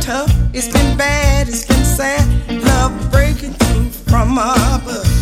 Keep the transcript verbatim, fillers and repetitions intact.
tough, it's been bad, it's been sad. Love breaking through from above.